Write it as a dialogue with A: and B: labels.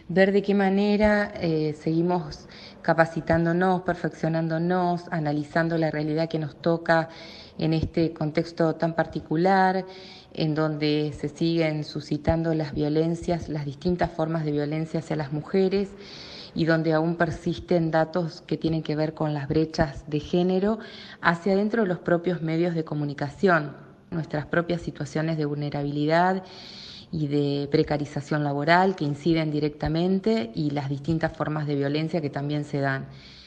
A: ver de qué manera seguimos capacitándonos, perfeccionándonos, analizando la realidad que nos toca en este contexto tan particular, en donde se siguen suscitando las violencias, las distintas formas de violencia hacia las mujeres y donde aún persisten datos que tienen que ver con las brechas de género hacia dentro de los propios medios de comunicación, nuestras propias situaciones de vulnerabilidad y de precarización laboral que inciden directamente y las distintas formas de violencia que también se dan.